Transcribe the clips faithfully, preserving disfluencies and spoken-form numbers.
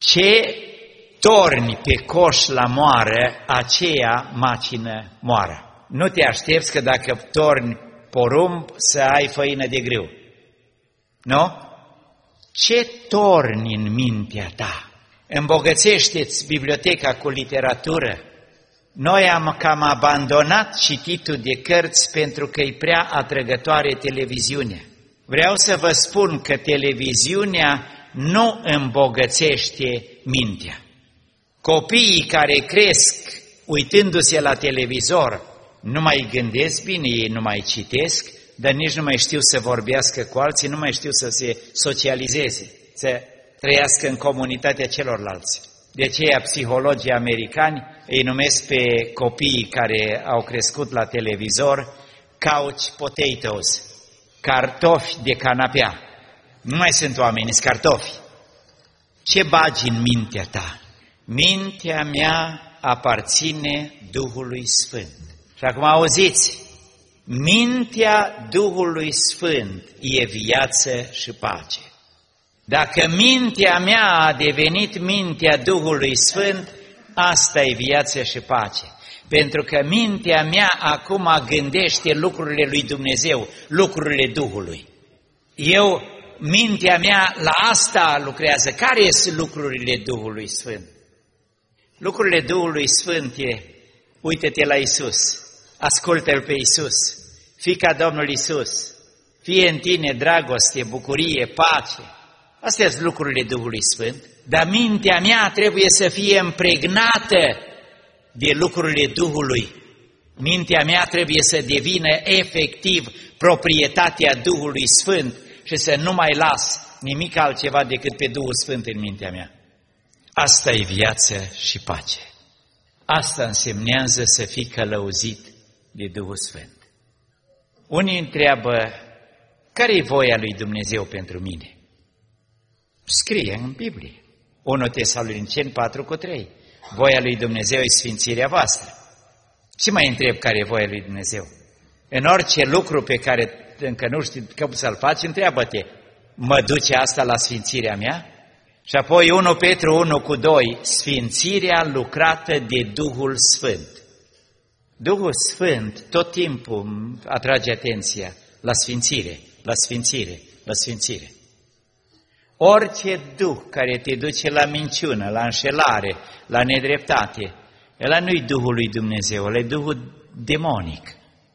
Ce torni pe coș la moară, aceea macină moară. Nu te aștepți că dacă torni porumb să ai făină de grâu. Nu? Ce torni în mintea ta? Îmbogățește-ți biblioteca cu literatură. Noi am cam abandonat cititul de cărți pentru că e prea atrăgătoare televiziunea. Vreau să vă spun că televiziunea nu îmbogățește mintea. Copiii care cresc uitându-se la televizor nu mai gândesc bine, ei nu mai citesc, dar nici nu mai știu să vorbească cu alții, nu mai știu să se socializeze, să trăiască în comunitatea celorlalți. De aceea psihologii americani îi numesc pe copiii care au crescut la televizor couch potatoes, cartofi de canapea. Nu mai sunt oameni, sunt cartofi. Ce bagi în mintea ta? Mintea mea aparține Duhului Sfânt. Și acum auziți, mintea Duhului Sfânt e viață și pace. Dacă mintea mea a devenit mintea Duhului Sfânt, asta e viață și pace. Pentru că mintea mea acum gândește lucrurile lui Dumnezeu, lucrurile Duhului. Eu, mintea mea la asta lucrează. Care sunt lucrurile Duhului Sfânt? Lucrurile Duhului Sfânt e, uite-te la Iisus, ascultă-L pe Iisus, fii ca Domnul Iisus, fie în tine dragoste, bucurie, pace. Astea sunt lucrurile Duhului Sfânt, dar mintea mea trebuie să fie împregnată de lucrurile Duhului. Mintea mea trebuie să devină efectiv proprietatea Duhului Sfânt și să nu mai las nimic altceva decât pe Duhul Sfânt în mintea mea. Asta e viață și pace. Asta însemnează să fii călăuzit de Duhul Sfânt. Unii întreabă, care e voia lui Dumnezeu pentru mine? Scrie în Biblie, unu Tesaloniceni patru cu trei. Voia lui Dumnezeu e sfințirea voastră. Și mai întreb care e voia lui Dumnezeu. În orice lucru pe care încă nu știi cum să-l faci, întreabă-te, mă duce asta la sfințirea mea? Și apoi unu Petru unu cu doi, sfințirea lucrată de Duhul Sfânt. Duhul Sfânt tot timpul atrage atenția la sfințire, la sfințire, la sfințire. Orice duh care te duce la minciună, la înșelare, la nedreptate, ăla nu-i Duhul lui Dumnezeu, ăla e Duhul demonic.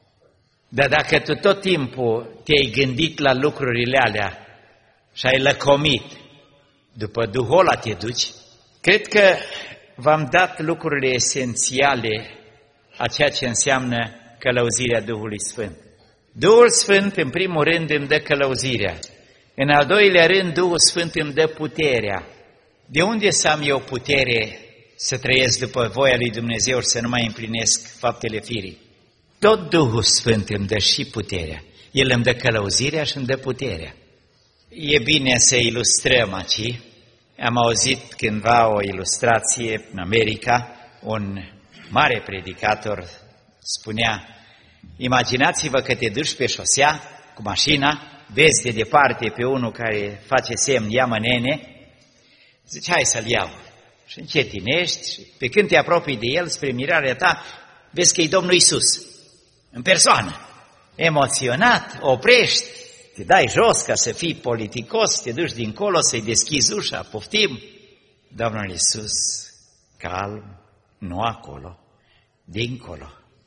Dar dacă tu tot timpul te-ai gândit la lucrurile alea și ai lăcomit, după Duhul ăla te duci, cred că v-am dat lucrurile esențiale a ceea ce înseamnă călăuzirea Duhului Sfânt. Duhul Sfânt, în primul rând, îmi dă călăuzirea. În al doilea rând, Duhul Sfânt îmi dă puterea. De unde să am eu putere să trăiesc după voia lui Dumnezeu și să nu mai împlinesc faptele firii? Tot Duhul Sfânt îmi dă și puterea. El îmi dă călăuzirea și îmi dă puterea. E bine să ilustrăm aici. Am auzit cândva o ilustrație în America, un mare predicator spunea, imaginați-vă că te duci pe șosea cu mașina, vezi de departe pe unul care face semn, ia-mă nene, zice, hai să-l iau. Și încetinești și pe când te apropii de el, spre mirarea ta, vezi că e Domnul Iisus, în persoană. Emoționat, oprești, te dai jos ca să fii politicos, te duci dincolo să-i deschizi ușa, poftim. Domnul Iisus, calm, nu acolo, dincolo,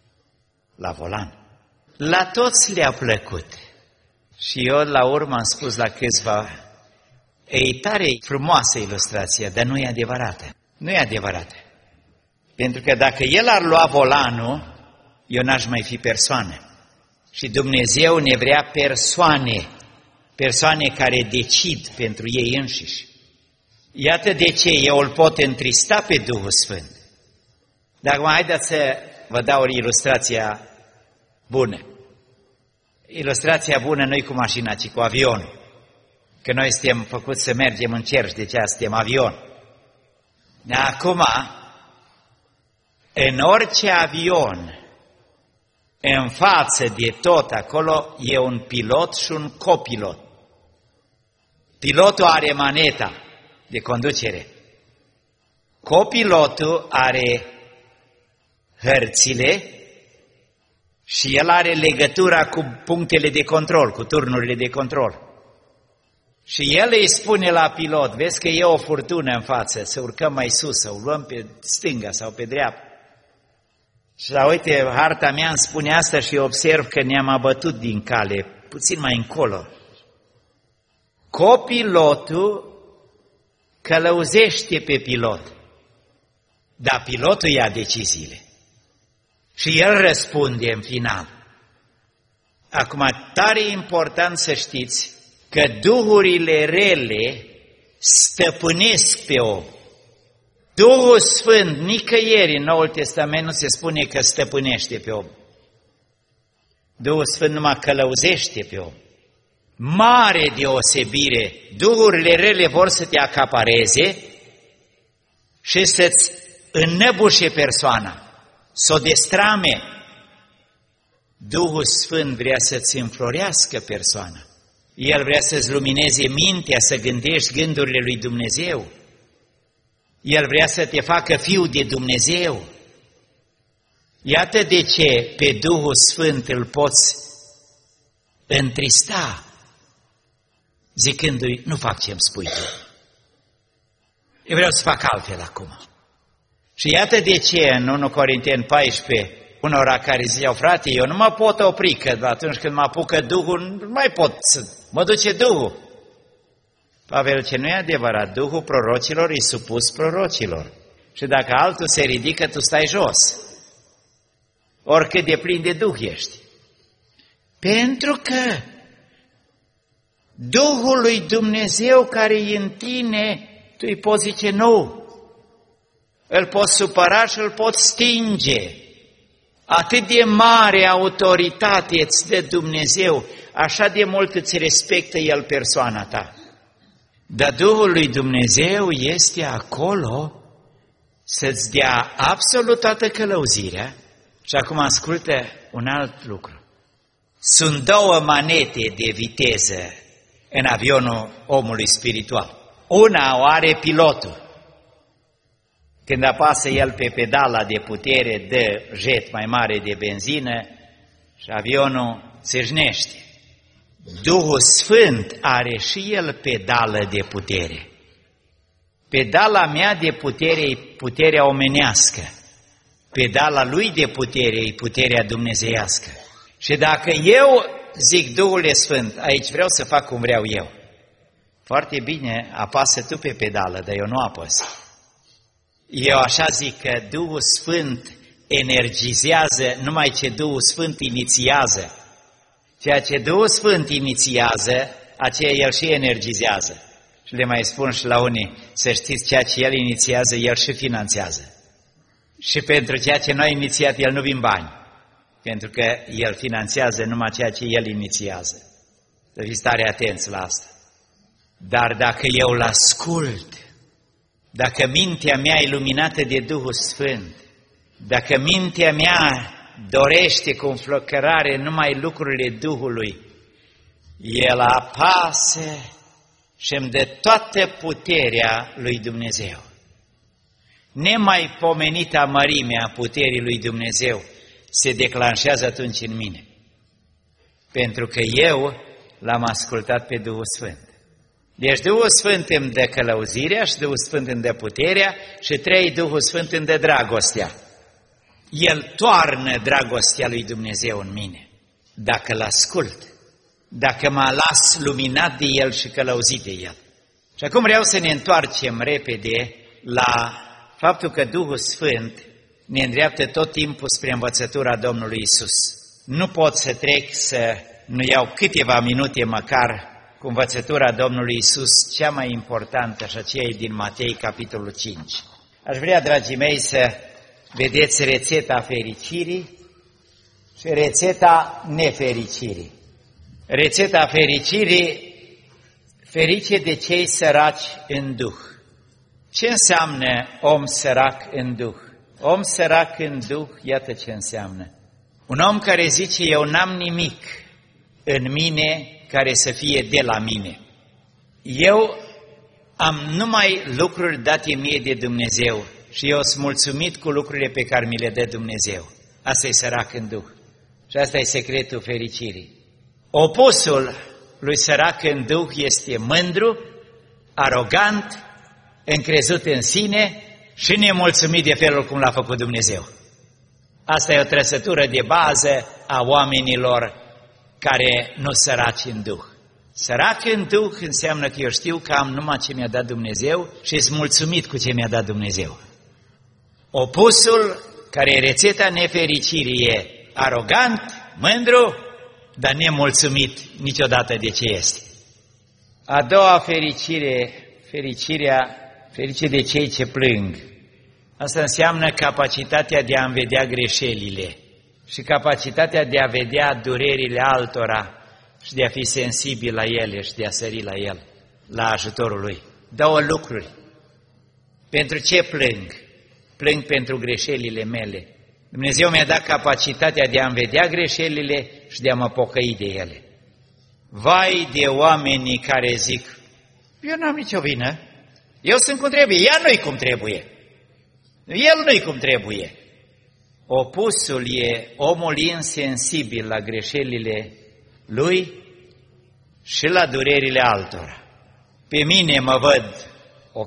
la volan. La toți le-a plăcut. Și eu la urmă am spus la câțiva, e tare frumoasă ilustrația, dar nu e adevărată. Nu e adevărată. Pentru că dacă el ar lua volanul, eu n-aș mai fi persoană. Și Dumnezeu ne vrea persoane, persoane care decid pentru ei înșiși. Iată de ce eu îl pot întrista pe Duhul Sfânt. Dar acum haideți să vă dau ilustrația bună. Ilustrația bună nu-i cu mașina, ci cu avionul. Că noi suntem făcuți să mergem în cer și de aceea suntem avion. Acum, în orice avion, în față de tot acolo, e un pilot și un copilot. Pilotul are maneta de conducere. Copilotul are hărțile și el are legătura cu punctele de control, cu turnurile de control. Și el îi spune la pilot, vezi că e o furtună în față, să urcăm mai sus, să o luăm pe stânga sau pe dreapta. Și la uite, harta mea îmi spune asta și observ că ne-am abătut din cale, puțin mai încolo. Copilotul călăuzește pe pilot, dar pilotul ia deciziile. Și el răspunde în final. Acum, tare important să știți că duhurile rele stăpânesc pe om. Duhul Sfânt, nicăieri în Noul Testament nu se spune că stăpânește pe om. Duhul Sfânt numai călăuzește pe om. Mare deosebire, duhurile rele vor să te acapareze și să-ți înnăbușe persoana, să o destrame. Duhul Sfânt vrea să-ți înflorească persoana. El vrea să-ți lumineze mintea, să gândești gândurile lui Dumnezeu. El vrea să te facă fiu de Dumnezeu. Iată de ce pe Duhul Sfânt îl poți întrista, zicându-i, nu fac ce-mi spui tu. Eu vreau să fac altfel acum. Și iată de ce în unu Corinteni paisprezece, unora care ziceau, frate, eu nu mă pot opri, că atunci când mă apucă Duhul, nu mai pot să mă duce Duhul. Pavel, ce nu e adevărat, Duhul prorocilor e supus prorocilor. Și dacă altul se ridică, tu stai jos. Oricât de plin de Duh ești. Pentru că Duhul lui Dumnezeu care e în tine, tu îi poți zice nu. Îl poți supăra și îl poți stinge. Atât de mare autoritate îți dă Dumnezeu, așa de mult îți respectă El persoana ta. Dar Duhul lui Dumnezeu este acolo să-ți dea absolut toată călăuzirea. Și acum ascultă un alt lucru. Sunt două manete de viteză în avionul omului spiritual. Una o are pilotul. Când apasă el pe pedala de putere, dă jet mai mare de benzină și avionul se jnește. Duhul Sfânt are și el pedală de putere. Pedala mea de putere e puterea omenească. Pedala lui de putere e puterea dumnezeiască. Și dacă eu zic, Duhul Sfânt, aici vreau să fac cum vreau eu, foarte bine, apasă tu pe pedală, dar eu nu apăs. Eu așa zic că Duhul Sfânt energizează numai ce Duhul Sfânt inițiază. Ceea ce Duhul Sfânt inițiază, aceea El și energizează. Și le mai spun și la unii, să știți, ceea ce El inițiază, El și finanțează. Și pentru ceea ce noi inițiat, El nu vin bani. Pentru că El finanțează numai ceea ce El inițiază. Să fiți tare atenți la asta. Dar dacă eu îl ascult, dacă mintea mea e luminată de Duhul Sfânt, dacă mintea mea dorește cu înflăcărare numai lucrurile Duhului, El apasă și îmi dă toată puterea lui Dumnezeu. Nemaipomenita mărimea puterii lui Dumnezeu se declanșează atunci în mine. Pentru că eu l-am ascultat pe Duhul Sfânt. Deci Duhul Sfânt îmi dă călăuzirea și Duhul Sfânt îmi dă puterea și trei, Duhul Sfânt îmi dă dragostea. El toarnă dragostea lui Dumnezeu în mine, dacă îl ascult, dacă mă las luminat de El și călăuzit de El. Și acum vreau să ne întoarcem repede la faptul că Duhul Sfânt ne îndreaptă tot timpul spre învățătura Domnului Isus. Nu pot să trec să nu iau câteva minute măcar cu învățătura Domnului Isus, cea mai importantă, și aceea e din Matei, capitolul cinci. Aș vrea, dragii mei, să vedeți rețeta fericirii și rețeta nefericirii. Rețeta fericirii, ferice de cei săraci în Duh. Ce înseamnă om sărac în Duh? Om sărac în Duh, iată ce înseamnă. Un om care zice, eu n-am nimic în mine care să fie de la mine. Eu am numai lucruri date mie de Dumnezeu și eu sunt mulțumit cu lucrurile pe care mi le dă Dumnezeu. Asta e sărac în Duh. Și asta e secretul fericirii. Opusul lui sărac în Duh este mândru, arogant, încrezut în sine și nemulțumit de felul cum l-a făcut Dumnezeu. Asta e o trăsătură de bază a oamenilor care nu săraci în Duh. Sărac în Duh înseamnă că eu știu că am numai ce mi-a dat Dumnezeu și sunt mulțumit cu ce mi-a dat Dumnezeu. Opusul, care e rețeta nefericirii, e arogant, mândru, dar nemulțumit niciodată de ce este. A doua fericire, fericirea, ferice de cei ce plâng. Asta înseamnă capacitatea de a vedea greșelile și capacitatea de a vedea durerile altora și de a fi sensibil la ele și de a sări la el, la ajutorul lui. Două lucruri. Pentru ce plâng? Plâng pentru greșelile mele. Dumnezeu mi-a dat capacitatea de a-mi vedea greșelile și de a mă pocăi de ele. Vai de oamenii care zic, eu n-am nicio vină, eu sunt cum trebuie, ea nu-i cum trebuie, el nu-i cum trebuie. Opusul e omul insensibil la greșelile lui și la durerile altora. Pe mine mă văd ok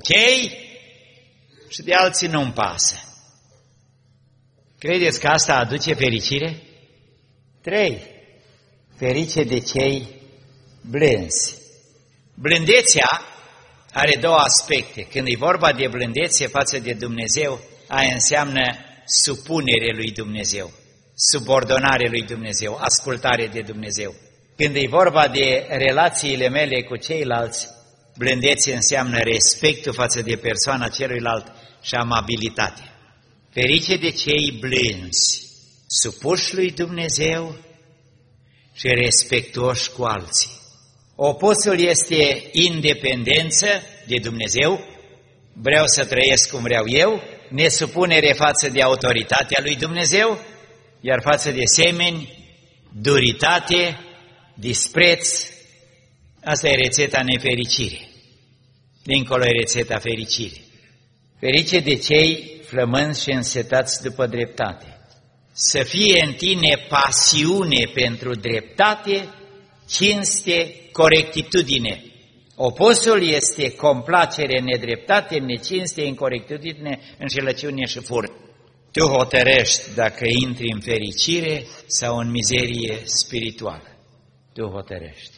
și de alții nu-mi pasă. Credeți că asta aduce fericire? Trei. Ferice de cei blânzi. Blândețea are două aspecte. Când e vorba de blândețe față de Dumnezeu, aia înseamnă supunere lui Dumnezeu, subordonare lui Dumnezeu, ascultare de Dumnezeu. Când e vorba de relațiile mele cu ceilalți, blândețe înseamnă respectul față de persoana celuilalt și amabilitate. Ferice de cei blânzi, supuși lui Dumnezeu și respectuoși cu alții. Opusul este independență de Dumnezeu, vreau să trăiesc cum vreau eu, nesupunere față de autoritatea lui Dumnezeu, iar față de semeni, duritate, dispreț. Asta e rețeta nefericirii. Dincolo e rețeta fericirii. Ferice de cei flămânzi și însetați după dreptate. Să fie în tine pasiune pentru dreptate, cinste, corectitudine. Opusul este complacere, nedreptate, necinste, incorectitudine, înșelăciune și furt. Tu hotărăști dacă intri în fericire sau în mizerie spirituală. Tu hotărăști.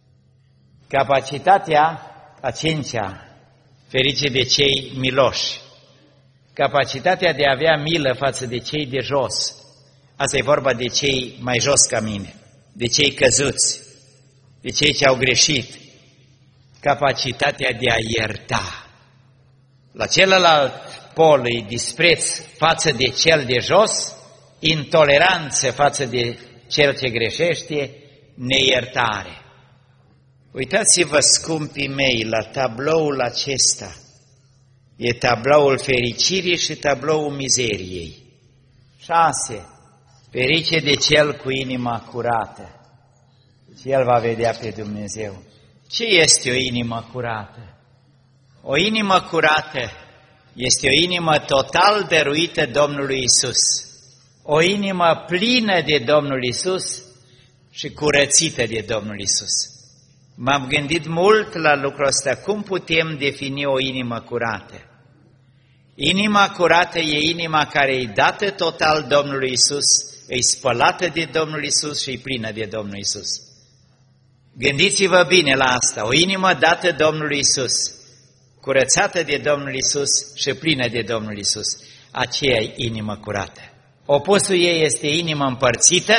Capacitatea a cincea, ferice de cei miloși. Capacitatea de a avea milă față de cei de jos. Asta e vorba de cei mai jos ca mine, de cei căzuți, de cei ce au greșit. Capacitatea de a ierta. La celălalt pol îi dispreț față de cel de jos, intoleranță față de cel ce greșește, neiertare. Uitați-vă, scumpii mei, la tabloul acesta. E tabloul fericirii și tabloul mizeriei. Șase. Ferice de cel cu inima curată. Și el va vedea pe Dumnezeu. Ce este o inimă curată? O inimă curată este o inimă total dăruită Domnului Isus. O inimă plină de Domnul Isus și curățită de Domnul Isus. M-am gândit mult la lucrul ăsta. Cum putem defini o inimă curată? Inima curată e inima care e dată total Domnului Isus, e spălată de Domnul Isus și e plină de Domnul Isus. Gândiți-vă bine la asta. O inimă dată Domnului Isus, curățată de Domnul Isus și plină de Domnul Isus. Aceea e inimă curată. Opusul ei este inimă împărțită,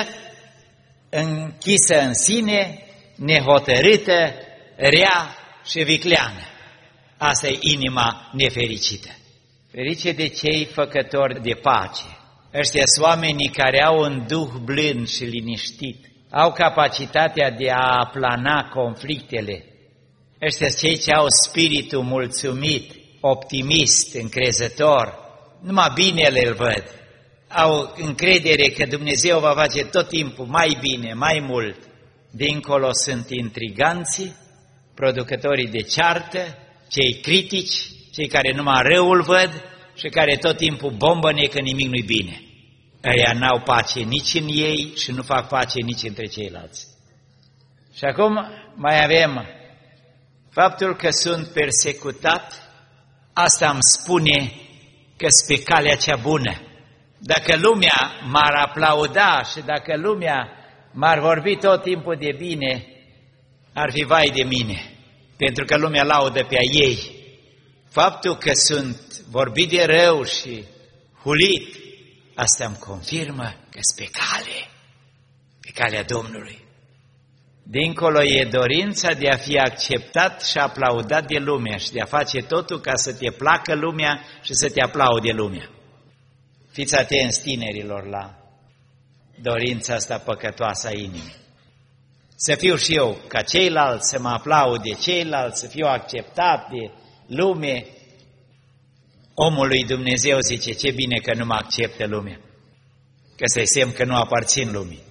închisă în sine, nehotărâtă, rea și vicleană. Asta e inima nefericită. Ferice de cei făcători de pace. Ăștia sunt oamenii care au un duh blând și liniștit, au capacitatea de a aplana conflictele. Ăștia sunt cei ce au spiritul mulțumit, optimist, încrezător, numai binele îl văd. Au încredere că Dumnezeu va face tot timpul mai bine, mai mult. Dincolo sunt intriganții, producătorii de ceartă, cei critici, cei care numai răul văd și care tot timpul bombăne că nimic nu-i bine. Ăia n-au pace nici în ei și nu fac pace nici între ceilalți. Și acum mai avem faptul că sunt persecutat, asta îmi spune că sunt pe calea cea bună. Dacă lumea m-ar aplauda și dacă lumea m-ar vorbi tot timpul de bine, ar fi vai de mine, pentru că lumea laudă pe a ei. Faptul că sunt vorbit de rău și hulit, asta îmi confirmă că sunt pe cale, pe calea Domnului. Dincolo e dorința de a fi acceptat și aplaudat de lumea și de a face totul ca să te placă lumea și să te aplaude lumea. Fiți atenți, tinerilor, la dorința asta păcătoasă a inimii. Să fiu și eu ca ceilalți, să mă aplaude ceilalți, să fiu acceptat de lume. Omul lui Dumnezeu zice, ce bine că nu mă acceptă lumea, că să-i semn că nu aparțin lumii.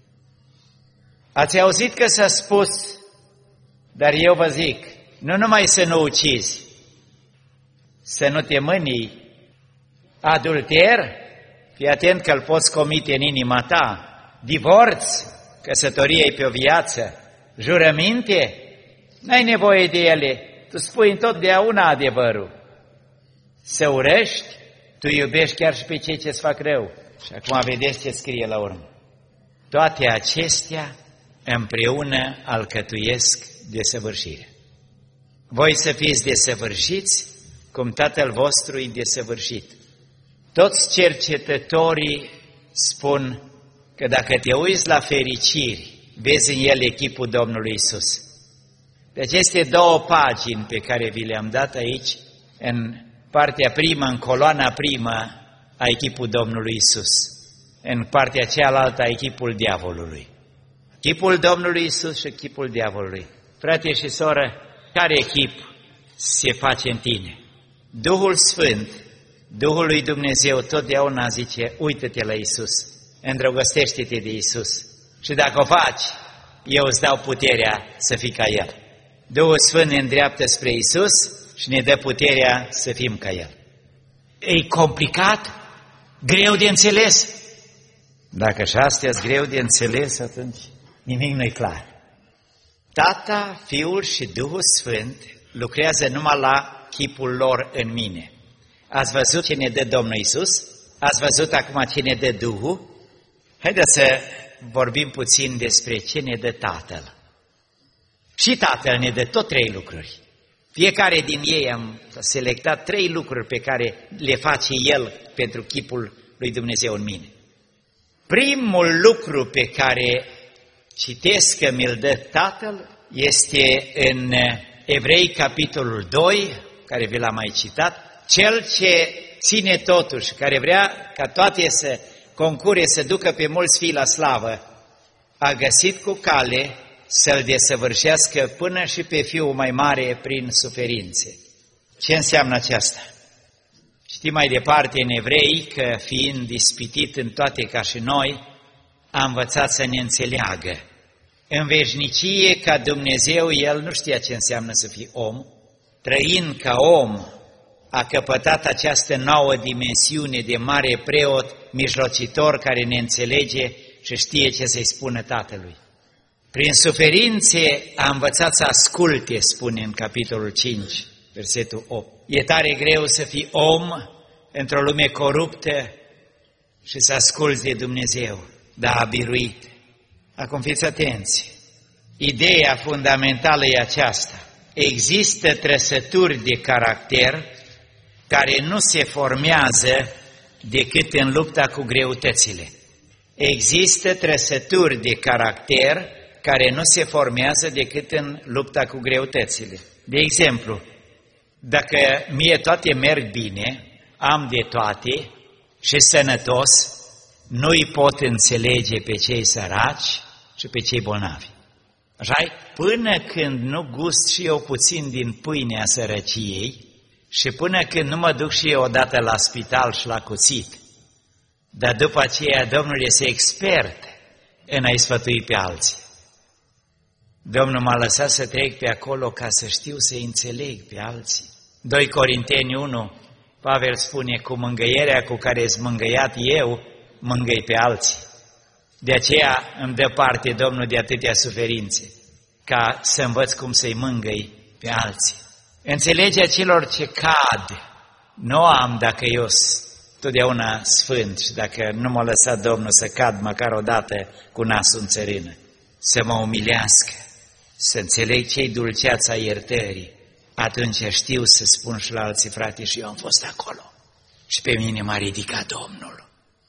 Ați auzit că s-a spus, dar eu vă zic, nu numai să nu ucizi, să nu te mânii, adulter, fii atent că îl poți comite în inima ta, divorț, căsătorie pe o viață, jurăminte, n-ai nevoie de ele, tu spui întotdeauna adevărul. Să urăști, tu iubești chiar și pe cei ce-ți fac rău. Și acum vedeți ce scrie la urmă. Toate acestea împreună alcătuiesc desăvârșire. Voi să fiți desăvârșiți, cum Tatăl vostru e desăvârșit. Toți cercetătorii spun că dacă te uiți la fericiri, vezi în ele chipul Domnului Isus. De aceste două pagini pe care vi le-am dat aici, în partea primă, în coloana primă, ai chipul Domnului Isus, în partea cealaltă ai chipul diavolului. Chipul Domnului Isus și chipul diavolului. Frate și soră, care chip se face în tine? Duhul Sfânt, Duhul lui Dumnezeu totdeauna zice, uită-te la Isus, îndrăgostește-te de Isus și dacă o faci, eu îți dau puterea să fii ca El. Duhul Sfânt ne îndreaptă spre Isus și ne dă puterea să fim ca El. E complicat? Greu de înțeles? Dacă și astea-s greu de înțeles, atunci nimic nu-i clar. Tata, Fiul și Duhul Sfânt lucrează numai la chipul lor în mine. Ați văzut ce ne dă Domnul Iisus? Ați văzut acum ce ne dă Duhul? Haideți să vorbim puțin despre ce ne dă Tatăl. Și Tatăl ne dă tot trei lucruri. Fiecare din ei am selectat trei lucruri pe care le face El pentru chipul lui Dumnezeu în mine. Primul lucru pe care citesc că mi-l dă Tatăl este în Evrei, capitolul doi, care vi l-am mai citat, cel ce ține totuși, care vrea ca toate să concure, să ducă pe mulți fii la slavă, a găsit cu cale să-l desăvârșească până și pe Fiul mai mare prin suferințe. Ce înseamnă aceasta? Știm mai departe în Evrei că, fiind ispitit în toate ca și noi, a învățat să ne înțeleagă. În veșnicie, ca Dumnezeu, El nu știa ce înseamnă să fii om. Trăind ca om, a căpătat această nouă dimensiune de mare preot, mijlocitor, care ne înțelege și știe ce să-i spună Tatălui. Prin suferințe a învățat să asculte, spune în capitolul cinci, versetul opt. E tare greu să fii om într-o lume coruptă și să asculți de Dumnezeu, dar a biruit. Acum fiți atenți, ideea fundamentală e aceasta. Există trăsături de caracter care nu se formează decât în lupta cu greutățile. Există trăsături de caracter care nu se formează decât în lupta cu greutățile. De exemplu, dacă mie toate merg bine, am de toate și sănătos, nu-i pot înțelege pe cei săraci și pe cei bolnavi. Așa-i? Până când nu gust și eu puțin din pâinea sărăciei și până când nu mă duc și eu odată la spital și la cuțit, dar după aceea Domnul este expert în a-i sfătui pe alții. Domnul m-a lăsat să trec pe acolo ca să știu să înțeleg pe alții. doi Corinteni unu Pavel spune, cu mângâierea cu care ești mângâiat eu, mângâi pe alții. De aceea îmi dă parte Domnul de atâtea suferințe, ca să învăț cum să-i mângâi pe alții. Înțelegea celor ce cad, nu am dacă eu sunt totdeauna sfânt și dacă nu m-a lăsat Domnul să cad măcar o dată cu nasul în țărână, să mă umilească, să înțeleg ce-i dulceața iertării, atunci știu să spun și la alții, frate, și eu am fost acolo și pe mine m-a ridicat Domnul.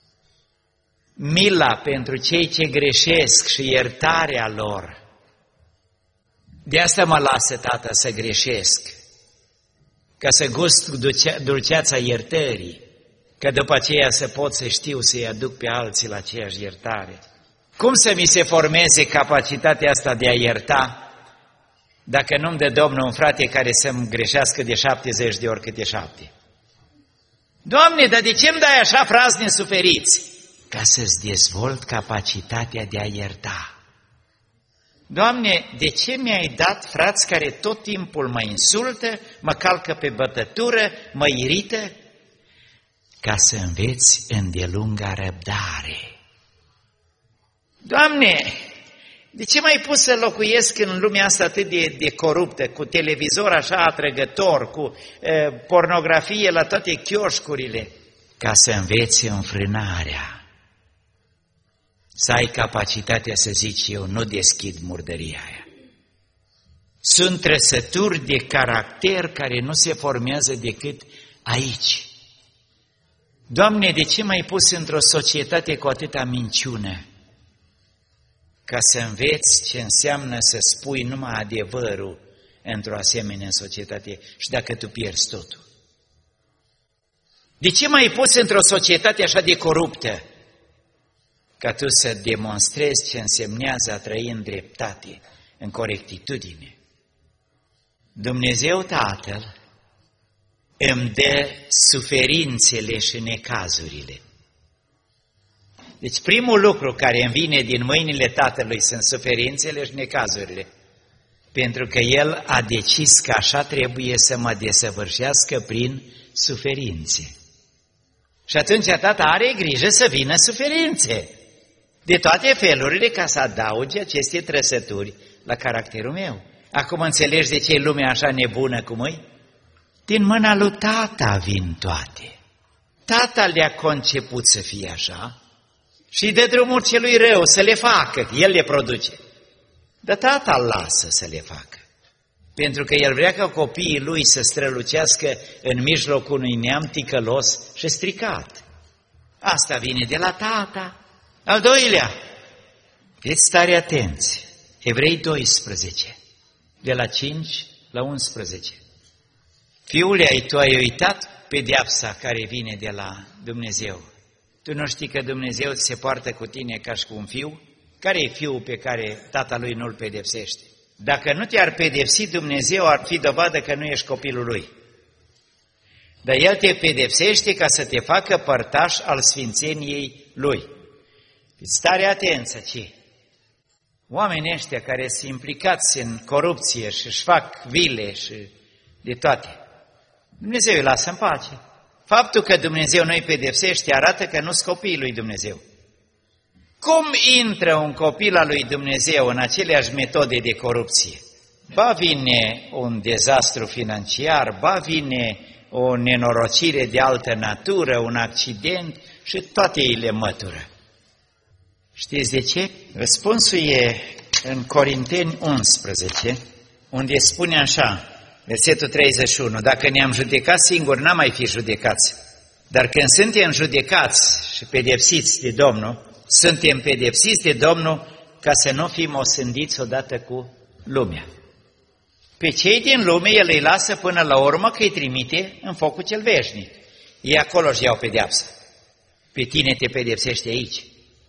Mila pentru cei ce greșesc și iertarea lor. De asta mă lasă Tată să greșesc, ca să gust dulceața iertării, că după aceea să pot să știu să-i aduc pe alții la aceeași iertare. Cum să mi se formeze capacitatea asta de a ierta, dacă nu-mi dă Domnul un frate care să-mi greșească de șaptezeci de ori câte șapte? Doamne, dar de ce îmi dai așa frați nesuferiți? Ca să-ți dezvolt capacitatea de a ierta. Doamne, de ce mi-ai dat frați care tot timpul mă insultă, mă calcă pe bătătură, mă irită? Ca să înveți îndelunga răbdare. Doamne, de ce m-ai pus să locuiesc în lumea asta atât de, de coruptă, cu televizor așa atrăgător, cu e, pornografie la toate chioșcurile? Ca să înveți înfrânarea. Să ai capacitatea să zici, eu nu deschid murdăria aia. Sunt trăsături de caracter care nu se formează decât aici. Doamne, de ce m-ai pus într-o societate cu atâta minciună? Ca să înveți ce înseamnă să spui numai adevărul într-o asemenea societate și dacă tu pierzi totul. De ce m-ai pus într-o societate așa de coruptă? Ca tu să demonstrezi ce însemnează a trăi în dreptate, în corectitudine. Dumnezeu Tatăl îmi dă suferințele și necazurile. Deci primul lucru care îmi vine din mâinile Tatălui sunt suferințele și necazurile, pentru că El a decis că așa trebuie să mă desăvârșească prin suferințe. Și atunci Tata are grijă să vină suferințe de toate felurile ca să adauge aceste trăsături la caracterul meu. Acum înțelegi de ce e lumea așa nebună cum e? Din mâna lui Tata vin toate. Tata le-a conceput să fie așa și dă drumul celui rău să le facă, El le produce. Dar Tata îl lasă să le facă, pentru că El vrea ca copiii Lui să strălucească în mijlocul unui neam ticălos și stricat. Asta vine de la Tata. Al doilea, fiți tare atenți, Evrei doisprezece, de la cinci la unsprezece. Fiule, ai tu ai uitat pedeapsa care vine de la Dumnezeu. Tu nu știi că Dumnezeu se poartă cu tine ca și cu un fiu? Care e fiul pe care tata lui nu-l pedepsește? Dacă nu te-ar pedepsi Dumnezeu, ar fi dovadă că nu ești copilul lui. Dar El te pedepsește ca să te facă părtaș al sfințeniei Lui. Fiți tare atenți aici. Oamenii ăștia care sunt implicați în corupție și își fac vile și de toate, Dumnezeu îi lasă în pace. Faptul că Dumnezeu nu îi pedepsește arată că nu sunt copiii lui Dumnezeu. Cum intră un copil al lui Dumnezeu în aceleași metode de corupție? Ba vine un dezastru financiar, ba vine o nenorocire de altă natură, un accident și toate ei le mătură. Știți de ce? Răspunsul e în Corinteni unsprezece, unde spune așa, versetul treizeci și unu, dacă ne-am judecat singuri, n-am mai fi judecați. Dar când suntem judecați și pedepsiți de Domnul, suntem pedepsiți de Domnul ca să nu fim osândiți odată cu lumea. Pe cei din lume El îi lasă până la urmă că îi trimite în focul cel veșnic. Ei acolo își iau pedeapsa. Pe tine te pedepsește aici.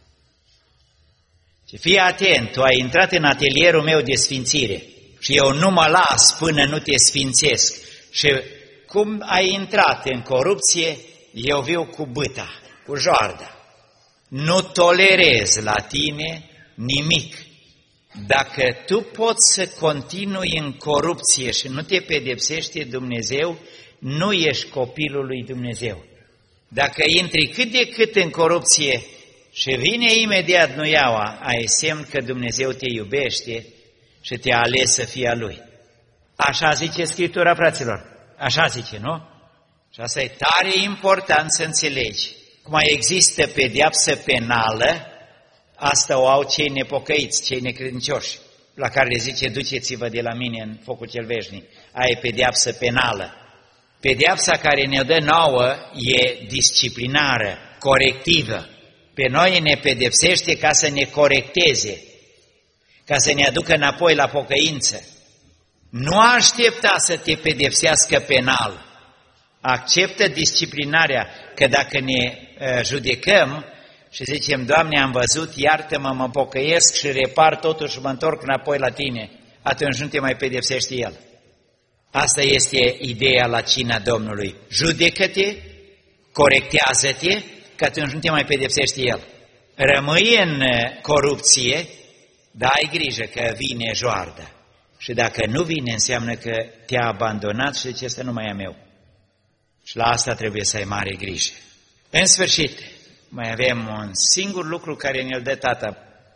Și fii atent, tu ai intrat în atelierul meu de sfințire și eu nu mă las până nu te sfințesc. Și cum ai intrat în corupție, eu viu cu bâta, cu joarda. Nu tolerez la tine nimic. Dacă tu poți să continui în corupție și nu te pedepsește Dumnezeu, nu ești copilul lui Dumnezeu. Dacă intri cât de cât în corupție și vine imediat nuiaua, ai semn că Dumnezeu te iubește și te-a ales să fii a Lui. Așa zice Scriptura, fraților. Așa zice, nu? Și asta e tare important să înțelegi. Cum există pedeapsă penală, asta o au cei nepocăiți, cei necredincioși, la care le zice, duceți-vă de la mine în focul cel veșnic. Aia e pedeapsă penală. Pedeapsa care ne dă nouă e disciplinară, corectivă. Pe noi ne pedepsește ca să ne corecteze, ca să ne aducă înapoi la pocăință. Nu aștepta să te pedepsească penal. Acceptă disciplinarea, că dacă ne uh, judecăm și zicem, Doamne, am văzut, iartă-mă, mă pocăiesc și repar totul și mă întorc înapoi la Tine, atunci nu te mai pedepsește El. Asta este ideea la cina Domnului. Judecă-te, corectează-te, că atunci nu te mai pedepsește El. Rămâi în corupție, dar ai grijă că vine joardă. Și dacă nu vine, înseamnă că te-a abandonat și zice, ăsta nu mai e meu. Și la asta trebuie să ai mare grijă. În sfârșit, mai avem un singur lucru care ne-l dă Tata.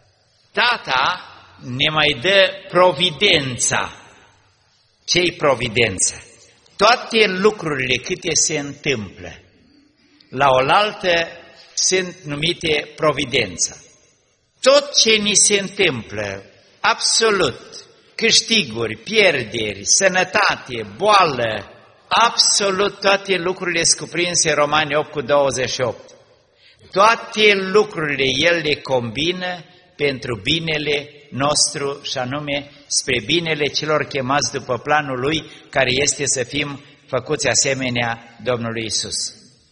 Tata ne mai dă providența. Ce-i providența? Toate lucrurile câte se întâmplă, la oaltă sunt numite providența. Tot ce ni se întâmplă, absolut, câștiguri, pierderi, sănătate, boală, absolut toate lucrurile scuprinse în Romani opt cu douăzeci și opt. Toate lucrurile El le combină pentru binele nostru și anume spre binele celor chemați după planul Lui, care este să fim făcuți asemenea Domnului Isus.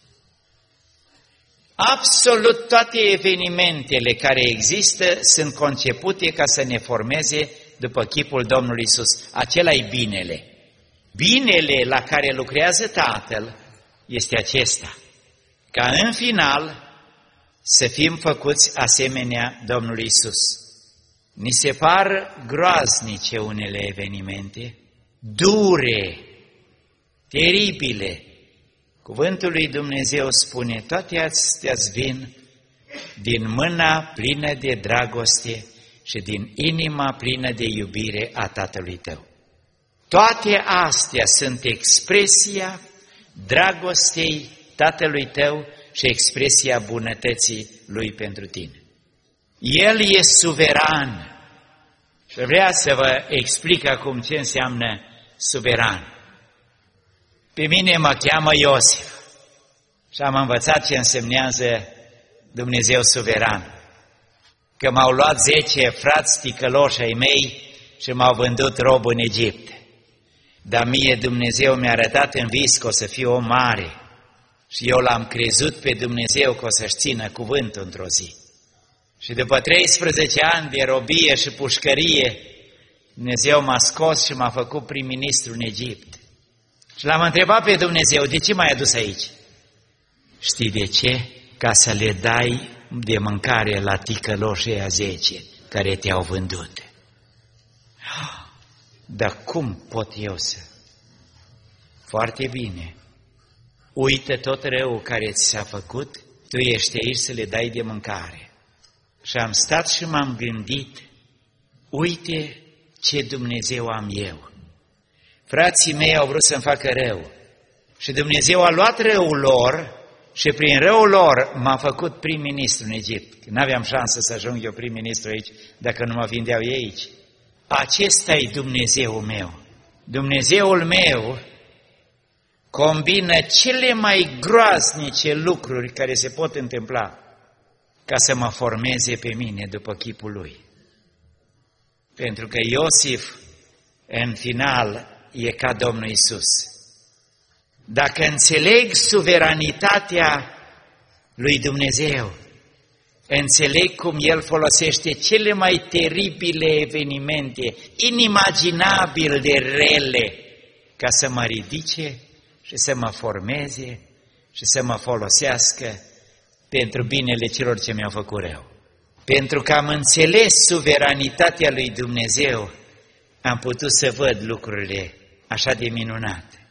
Absolut toate evenimentele care există sunt concepute ca să ne formeze după chipul Domnului Isus. Acela-i binele. Binele la care lucrează Tatăl este acesta, ca în final să fim făcuți asemenea Domnului Isus. Ni se par groaznice unele evenimente, dure, teribile. Cuvântul lui Dumnezeu spune, toate astea vin din mâna plină de dragoste și din inima plină de iubire a Tatălui tău. Toate astea sunt expresia dragostei Tatălui tău și expresia bunătății Lui pentru tine. El e suveran și vrea să vă explic acum ce înseamnă suveran. Pe mine mă cheamă Iosif și am învățat ce însemnează Dumnezeu suveran. Că m-au luat zece frați ticăloși ai mei și m-au vândut rob în Egipt. Dar mie Dumnezeu mi-a arătat în vis că o să fiu om mare și eu l-am crezut pe Dumnezeu că o să-și țină cuvântul într-o zi. Și după treisprezece ani de robie și pușcărie, Dumnezeu m-a scos și m-a făcut prim-ministru în Egipt. Și l-am întrebat pe Dumnezeu, de ce m-ai adus aici? Știi de ce? Ca să le dai de mâncare la ticăloșii a zece care te-au vândut. Dar cum pot eu să? Foarte bine. Uită tot răul care ți s-a făcut, tu ești aici să le dai de mâncare. Și am stat și m-am gândit, uite ce Dumnezeu am eu. Frații mei au vrut să-mi facă rău și Dumnezeu a luat răul lor și prin răul lor m-a făcut prim-ministru în Egipt. N-aveam șansă să ajung eu prim-ministru aici dacă nu mă vindeau ei aici. Acesta-i Dumnezeul meu. Dumnezeul meu combină cele mai groaznice lucruri care se pot întâmpla ca să mă formeze pe mine după chipul Lui. Pentru că Iosif, în final, e ca Domnul Isus. Dacă înțeleg suveranitatea lui Dumnezeu, înțeleg cum El folosește cele mai teribile evenimente, inimaginabil de rele, ca să mă ridice și să mă formeze și să mă folosească pentru binele celor ce mi-au făcut rău. Pentru că am înțeles suveranitatea lui Dumnezeu, am putut să văd lucrurile așa de minunate.